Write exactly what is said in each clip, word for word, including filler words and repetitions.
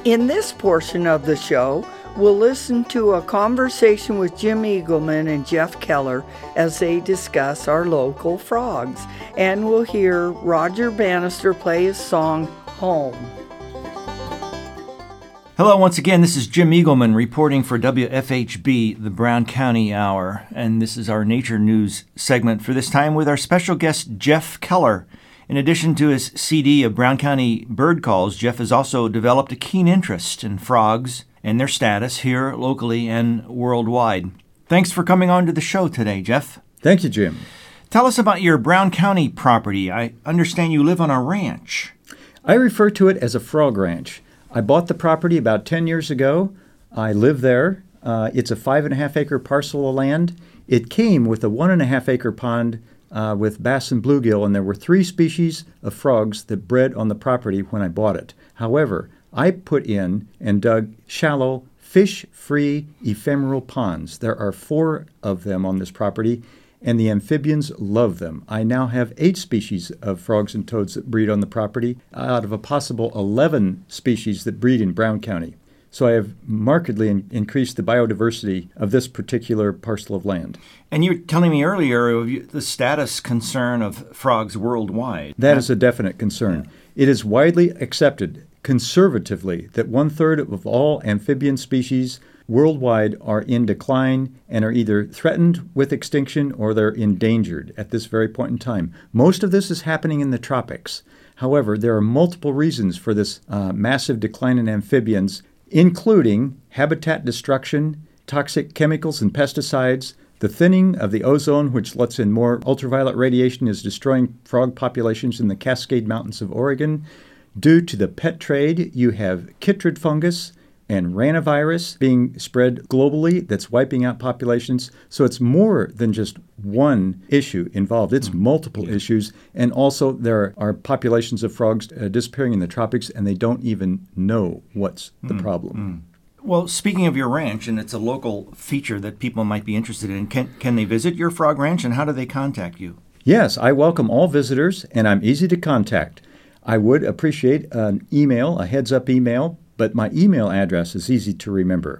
In this portion of the show, we'll listen to a conversation with Jim Eagleman and Jeff Keller as they discuss our local frogs. And we'll hear Roger Bannister play his song, Home. Hello, once again, this is Jim Eagleman reporting for W F H B, the Brown County Hour. And this is our nature news segment for this time with our special guest, Jeff Keller. In addition to his C D of Brown County bird calls, Jeff has also developed a keen interest in frogs and their status here locally and worldwide. Thanks for coming on to the show today, Jeff. Thank you, Jim. Tell us about your Brown County property. I understand you live on a ranch. I refer to it as a frog ranch. I bought the property about ten years ago. I live there. Uh, it's a five and a half acre parcel of land. It came with a one and a half acre pond uh, with bass and bluegill, and there were three species of frogs that bred on the property when I bought it. However, I put in and dug shallow, fish-free ephemeral ponds. There are four of them on this property, and the amphibians love them. I now have eight species of frogs and toads that breed on the property out of a possible eleven species that breed in Brown County. So I have markedly in- increased the biodiversity of this particular parcel of land. And you were telling me earlier of the status concern of frogs worldwide. That is a definite concern. Yeah. It is widely accepted conservatively that one-third of all amphibian species worldwide are in decline and are either threatened with extinction or they're endangered at this very point in time. Most of this is happening in the tropics. However, there are multiple reasons for this uh, massive decline in amphibians, including habitat destruction, toxic chemicals and pesticides, the thinning of the ozone, which lets in more ultraviolet radiation, is destroying frog populations in the Cascade Mountains of Oregon. Due to the pet trade, you have chytrid fungus and ranavirus being spread globally that's wiping out populations. So it's more than just one issue involved. It's mm-hmm. multiple yeah. issues. And also there are populations of frogs uh, disappearing in the tropics, and they don't even know what's the mm-hmm. problem. Mm-hmm. Well, speaking of your ranch, and it's a local feature that people might be interested in, can, can they visit your frog ranch, and how do they contact you? Yes, I welcome all visitors, and I'm easy to contact. I would appreciate an email, a heads-up email, but my email address is easy to remember,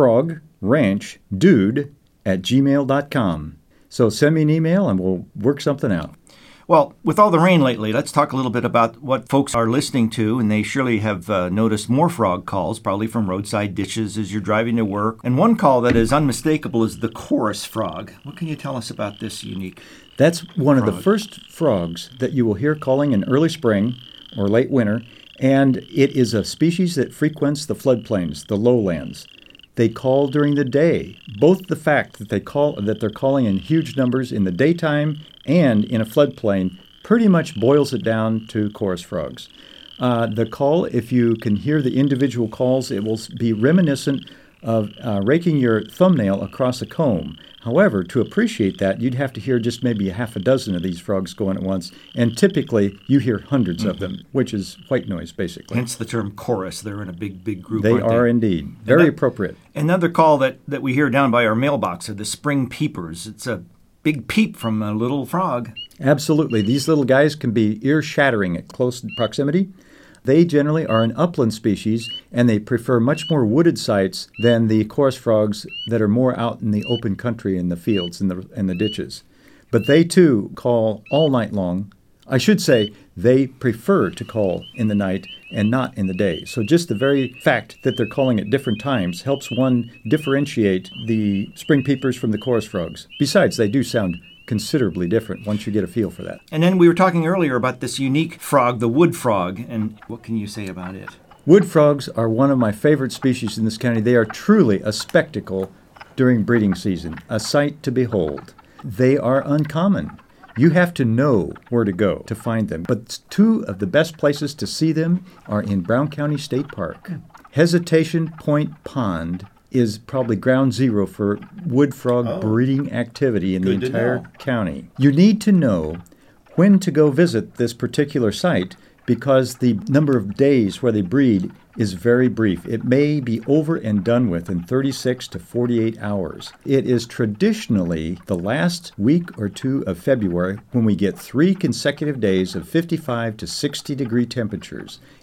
frogranchdude at gmail dot com. So send me an email and we'll work something out. Well, with all the rain lately, let's talk a little bit about what folks are listening to, and they surely have uh, noticed more frog calls, probably from roadside ditches as you're driving to work. And one call that is unmistakable is the chorus frog. What can you tell us about this unique That's one frog? of the first frogs that you will hear calling in early spring or late winter. And it is a species that frequents the floodplains, the lowlands. They call during the day. Both the fact that they call that they're calling in huge numbers in the daytime and in a floodplain pretty much boils it down to chorus frogs. Uh, the call, if you can hear the individual calls, it will be reminiscent of uh, raking your thumbnail across a comb. However, to appreciate that, you'd have to hear just maybe a half a dozen of these frogs going at once, and typically you hear hundreds mm-hmm. of them, which is white noise, basically. Hence the term chorus. They're in a big, big group, They aren't are they? indeed. Very that, appropriate. Another call that, that we hear down by our mailbox are the spring peepers. It's a big peep from a little frog. Absolutely. These little guys can be ear-shattering at close proximity. They generally are an upland species, and they prefer much more wooded sites than the chorus frogs that are more out in the open country in the fields and the, and the ditches. But they, too, call all night long. I should say they prefer to call in the night and not in the day. So just the very fact that they're calling at different times helps one differentiate the spring peepers from the chorus frogs. Besides, they do sound considerably different once you get a feel for that. And then we were talking earlier about this unique frog, the wood frog, and what can you say about it? Wood frogs are one of my favorite species in this county. They are truly a spectacle during breeding season, a sight to behold. They are uncommon. You have to know where to go to find them. But two of the best places to see them are in Brown County State Park. Hesitation Point Pond is probably ground zero for wood frog oh. breeding activity in Good the entire know. county. You need to know when to go visit this particular site because the number of days where they breed is very brief. It may be over and done with in thirty-six to forty-eight hours. It is traditionally the last week or two of February when we get three consecutive days of fifty-five to sixty degree temperatures.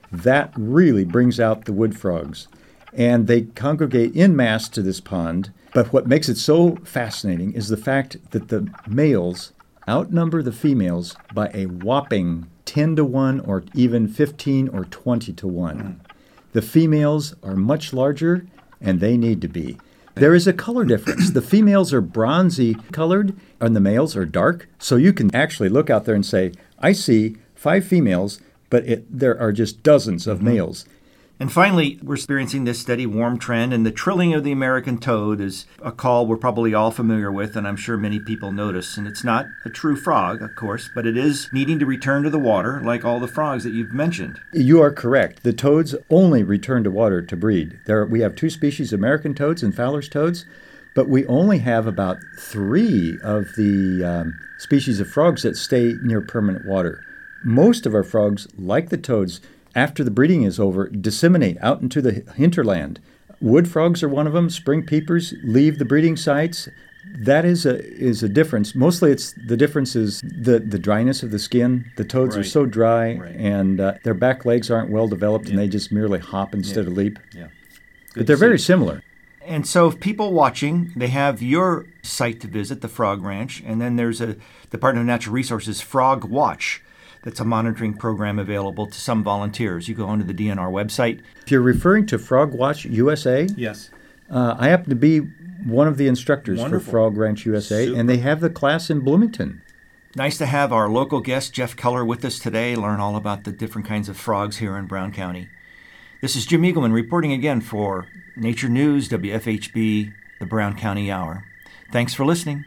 that really brings out the wood frogs. And they congregate en masse to this pond. But what makes it so fascinating is the fact that the males outnumber the females by a whopping ten to one or even fifteen or twenty to one. The females are much larger, and they need to be. There is a color difference. The females are bronzy colored, and the males are dark. So you can actually look out there and say, I see five females, but it, there are just dozens of males. And finally, we're experiencing this steady warm trend, and the trilling of the American toad is a call we're probably all familiar with, and I'm sure many people notice. And it's not a true frog, of course, but it is needing to return to the water, like all the frogs that you've mentioned. You are correct. The toads only return to water to breed. There, we have two species, American toads and Fowler's toads, but we only have about three of the um, species of frogs that stay near permanent water. Most of our frogs, like the toads, after the breeding is over, disseminate out into the hinterland. Wood frogs are one of them. Spring peepers leave the breeding sites. That is a is a difference. Mostly it's the difference is the, the dryness of the skin. The toads right. are so dry, right. and uh, their back legs aren't well developed, yeah. and they just merely hop instead yeah. of leap. Yeah. But they're very similar. And so if people watching, they have your site to visit, the Frog Ranch, and then there's a Department of Natural Resources Frog Watch. That's a monitoring program available to some volunteers. You go onto the D N R website. If you're referring to Frog Watch U S A, yes, uh, I happen to be one of the instructors Wonderful. for Frog Ranch U S A, Super. and they have the class in Bloomington. Nice to have our local guest, Jeff Keller, with us today, learn all about the different kinds of frogs here in Brown County. This is Jim Eagleman reporting again for Nature News, W F H B, the Brown County Hour. Thanks for listening.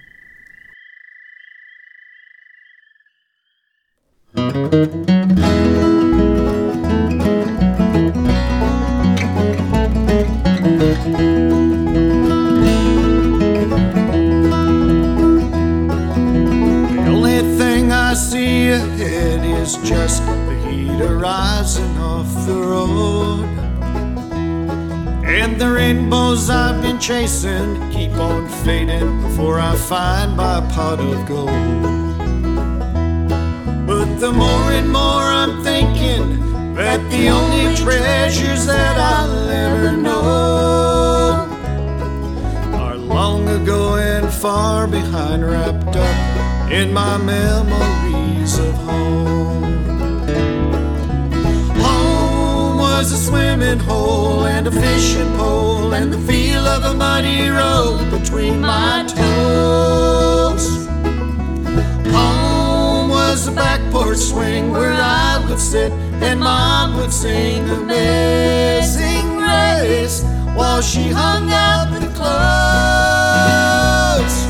Ahead is just the heat arising off the road, and the rainbows I've been chasing keep on fading before I find my pot of gold. But the more and more I'm thinking that the only treasures that I'll ever know are long ago and far behind, wrapped up in my memories of home. Home was a swimming hole and a fishing pole and the feel of a muddy road between my toes. Home was a back porch swing where I would sit and Mom would sing Amazing Grace while she hung out the clothes.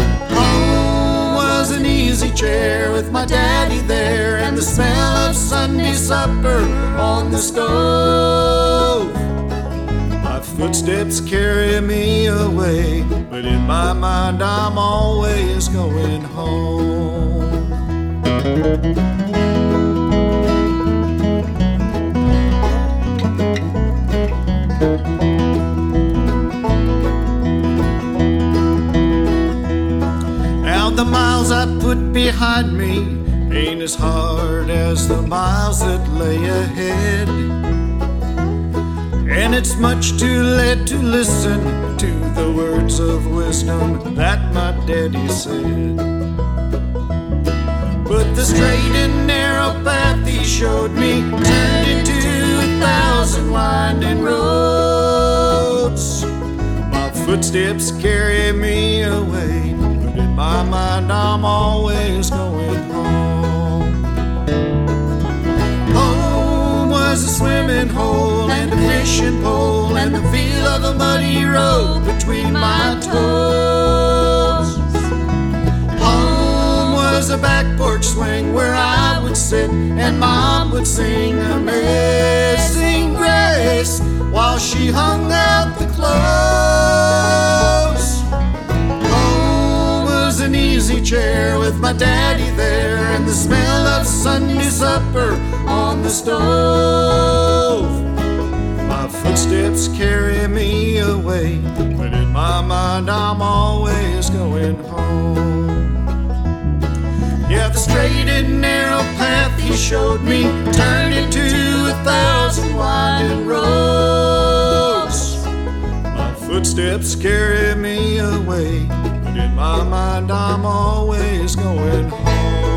An easy chair with my daddy there and the smell of Sunday supper on the stove. My footsteps carry me away, but in my mind I'm always going home. The miles I put behind me ain't as hard as the miles that lay ahead, and it's much too late to listen to the words of wisdom that my daddy said. But the straight and narrow path he showed me turned into a thousand winding roads. My footsteps carry me away, in my mind I'm always going home. Home was a swimming hole and a fishing pole and the feel of a muddy road between my toes. Home was a back porch swing where I would sit and Mom would sing Amazing Grace while she hung out the clothes. An easy chair with my daddy there and the smell of Sunday supper on the stove. My footsteps carry me away, but in my mind I'm always going home. Yeah, the straight and narrow path he showed me turned into a thousand Footsteps carry me away, but in my mind I'm always going home.